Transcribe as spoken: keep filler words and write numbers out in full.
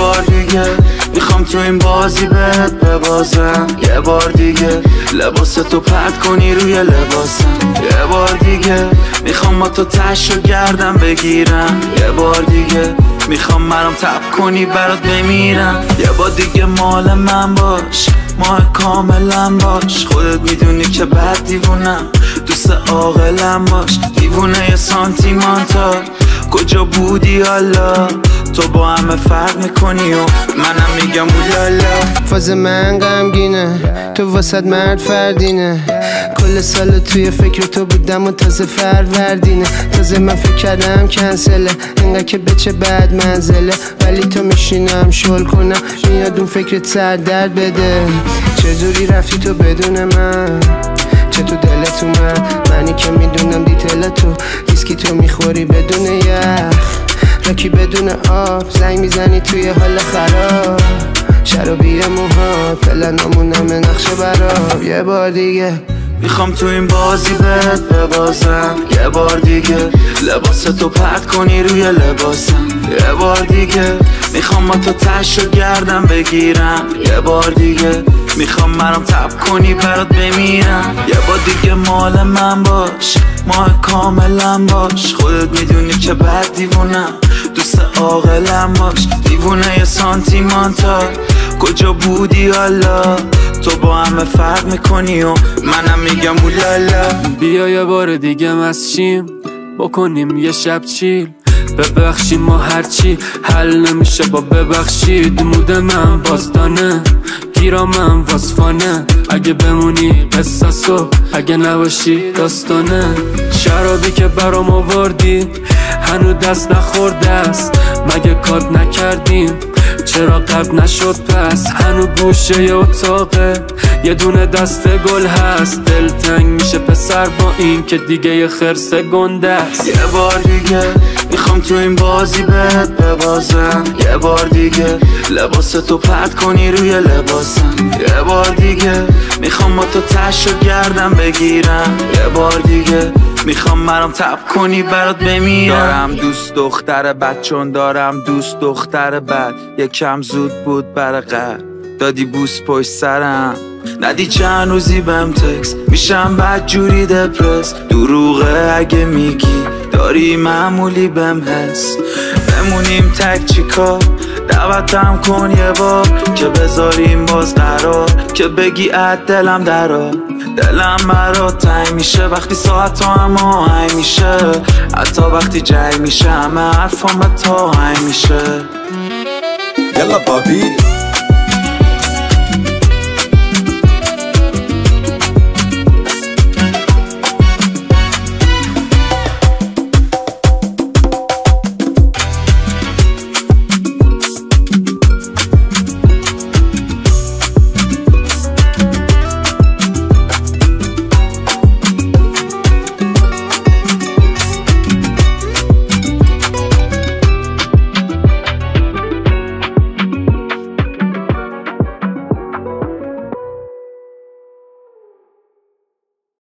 بار دیگه میخوام تو این بازی بهت ببازم، یه بار دیگه لباستو پرت کنی روی لباسم، یه بار دیگه میخوام با تو تش و گردم بگیرم، یه بار دیگه میخوام مرام تب کنی برات بمیرم، یه بار دیگه مال من باش، ماه کاملا باش، خودت میدونی که بد دیوونم، دوست عاقلم باش، دیوونه یه سانتیمانتال، کجا بودی حالا تو با همه فرق میکنی و منم میگم اولالا. فاز من غمگینه تو واسد مرد فردینه، کل سال توی فکر تو بودم و تازه فروردینه، تازه من فکر کردم کنسله انقدر که بچه بد منزله، ولی تو میشینم شل کنم میاد اون فکرت سر درد بده، چجوری رفتی تو بدون من، چه تو دلت اومد منی که میدونم دیتیل تو، ویسکی تو میخوری بدون یخ، راکی بدون آب، زنگ میزنی توی حال خراب، شرابی موها پلنامون همه نقشه براب، یه بار دیگه میخوام تو این بازی بهت ببازم، یه بار دیگه لباستو پرت کنی روی لباسم، یه بار دیگه میخوام با تو تش و گردم بگیرم، یه بار دیگه میخوام مرام تب کنی برات بمیرم، یه بار دیگه مال من باش، ماه کاملا باش، خودت میدونی که بد دیوونم، دوست عاقلم باش، دیوونه یه سانتیمانتال، کجا بودی حالا تو با همه فرق میکنی و منم میگم اولالا. بیا یه بار دیگه مسچیم بکنیم یه شب چیل، ببخشیم ما هرچی حل نمیشه با ببخشید، مود من بازدانه گیرامم واسفانه، اگه بمونی قصصو اگه نباشی داستانه، شرابی که برام آوردی هنو دست نخورده است، مگه کات نکردیم چرا قبل نشد پس، هنو گوشه ی اتاقه یه دونه دست گل هست، دلتنگ میشه پسر با این که دیگه یه خرس گنده است، یه بار دیگه میخوام تو این بازی بهت ببازم، یه بار دیگه لباستو پرت کنی روی لباسم، یه بار دیگه میخوام با تو تش و گردم بگیرم، یه بار دیگه میخوام مرام تب کنی برات بمیرم، دارم دوست دختر بد چون دارم دوست دختر بد، یکم زود بود برای قد دادی بوس پشت سرم، ندی چند روزی بهم تکس میشم بد جوری دپرس، دروغه اگه میگی داری معمولی بهم حس، بمونیم تک چیکار دعوتم کن یه بار که بذاریم باز قرار، که بگی اد دلم درار، دلم برات تنگ میشه وقتی ساعت هم آهنگ میشه، حتی وقتی جنگ میشه همه حرفام به تا هنگ میشه. یلا بابی